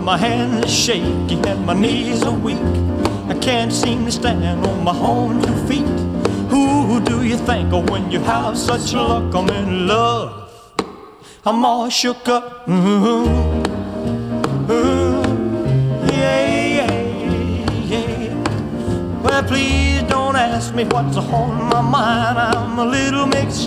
my hands are shaky and my knees are weak. I can't seem to stand on my own 2 feet. Who do you think of when you have such luck? I'm in love, I'm all shook up. Yeah, yeah, yeah. Well, please don't ask me what's on my mind. I'm a little mixed